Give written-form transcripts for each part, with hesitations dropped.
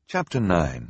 Chapter 9.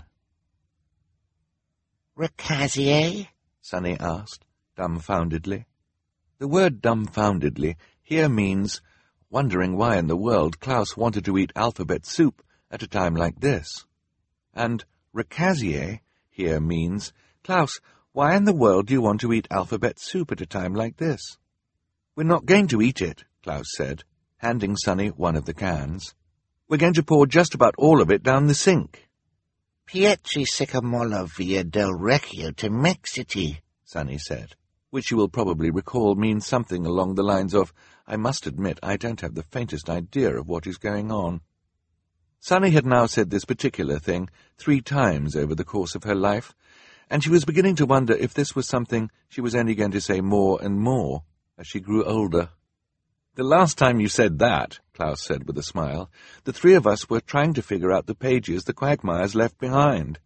Recasier? Sunny asked, dumbfoundedly. The word dumbfoundedly here means wondering why in the world Klaus wanted to eat alphabet soup at a time like this. And recasier here means, Klaus, why in the world do you want to eat alphabet soup at a time like this? We're not going to eat it, Klaus said, handing Sunny one of the cans. We're going to pour just about all of it down the sink. Pietri sicamolo via del Recchio to Mexity, Sunny said, which you will probably recall means something along the lines of, I must admit I don't have the faintest idea of what is going on. Sunny had now said this particular thing 3 times over the course of her life, and she was beginning to wonder if this was something she was only going to say more and more as she grew older. The last time you said that, Klaus said with a smile, the 3 of us were trying to figure out the pages the Quagmires left behind.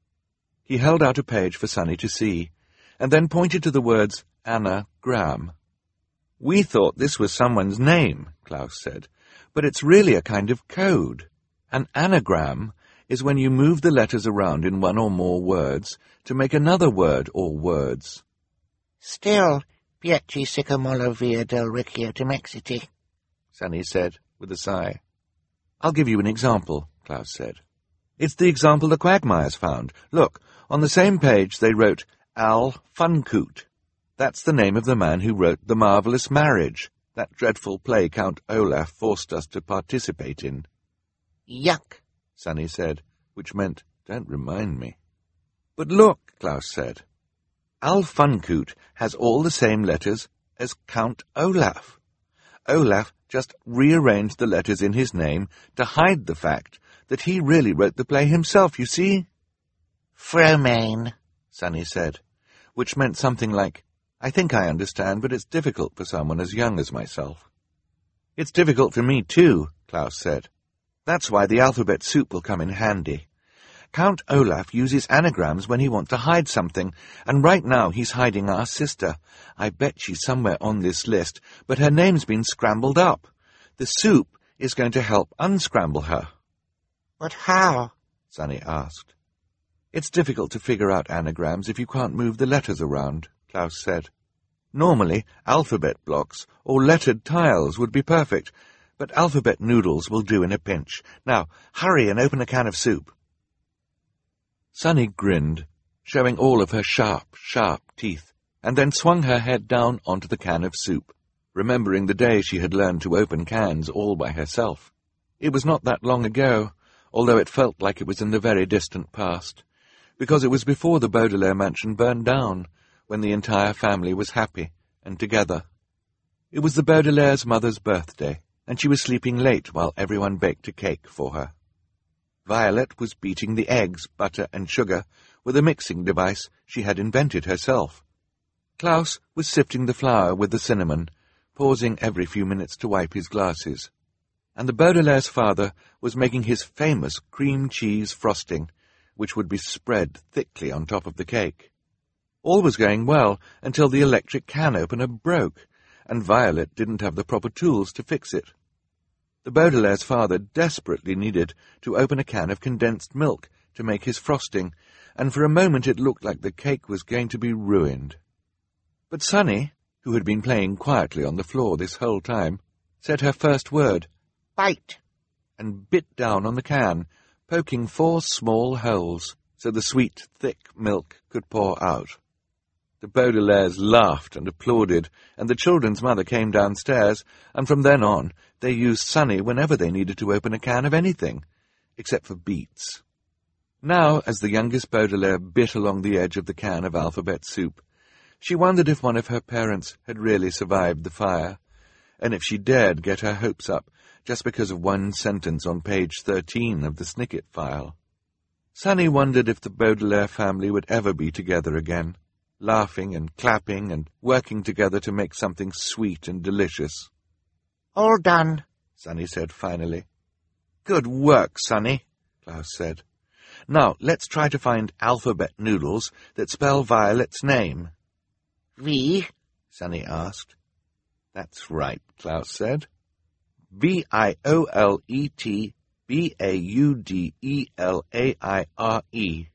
He held out a page for Sunny to see, and then pointed to the words Anna Graham. We thought this was someone's name, Klaus said, but it's really a kind of code. An anagram is when you move the letters around in one or more words to make another word or words. Still, Pietri sicamolo via del Recchio to Mexity, Sunny said, with a sigh. I'll give you an example, Klaus said. It's the example the Quagmires found. Look, on the same page they wrote Al Funcoot. That's the name of the man who wrote The Marvellous Marriage, that dreadful play Count Olaf forced us to participate in. Yuck, Sunny said, which meant, don't remind me. But look, Klaus said. Al Funcoot has all the same letters as Count Olaf. Olaf just rearranged the letters in his name to hide the fact that he really wrote the play himself, you see? Fromain, Sunny said, which meant something like, I think I understand, but it's difficult for someone as young as myself. It's difficult for me too, Klaus said. That's why the alphabet soup will come in handy. Count Olaf uses anagrams when he wants to hide something, and right now he's hiding our sister. I bet she's somewhere on this list, but her name's been scrambled up. The soup is going to help unscramble her. But how? Sunny asked. It's difficult to figure out anagrams if you can't move the letters around, Klaus said. Normally, alphabet blocks or lettered tiles would be perfect, but alphabet noodles will do in a pinch. Now, hurry and open a can of soup. Sunny grinned, showing all of her sharp teeth, and then swung her head down onto the can of soup, remembering the day she had learned to open cans all by herself. It was not that long ago, although it felt like it was in the very distant past, because it was before the Baudelaire mansion burned down, when the entire family was happy and together. It was the Baudelaire's mother's birthday, and she was sleeping late while everyone baked a cake for her. Violet was beating the eggs, butter, and sugar with a mixing device she had invented herself. Klaus was sifting the flour with the cinnamon, pausing every few minutes to wipe his glasses. And the Baudelaire's father was making his famous cream cheese frosting, which would be spread thickly on top of the cake. All was going well until the electric can opener broke, and Violet didn't have the proper tools to fix it. The Baudelaire's father desperately needed to open a can of condensed milk to make his frosting, and for a moment it looked like the cake was going to be ruined. But Sunny, who had been playing quietly on the floor this whole time, said her first word, bite, and bit down on the can, poking 4 small holes so the sweet, thick milk could pour out. The Baudelaires laughed and applauded, and the children's mother came downstairs, and from then on they used Sunny whenever they needed to open a can of anything, except for beets. Now, as the youngest Baudelaire bit along the edge of the can of alphabet soup, she wondered if one of her parents had really survived the fire, and if she dared get her hopes up just because of one sentence on page 13 of the Snicket file. Sunny wondered if the Baudelaire family would ever be together again, laughing and clapping and working together to make something sweet and delicious. All done, Sunny said finally. Good work, Sunny, Klaus said. Now, let's try to find alphabet noodles that spell Violet's name. V? Sunny asked. That's right, Klaus said. Violet Baudelaire.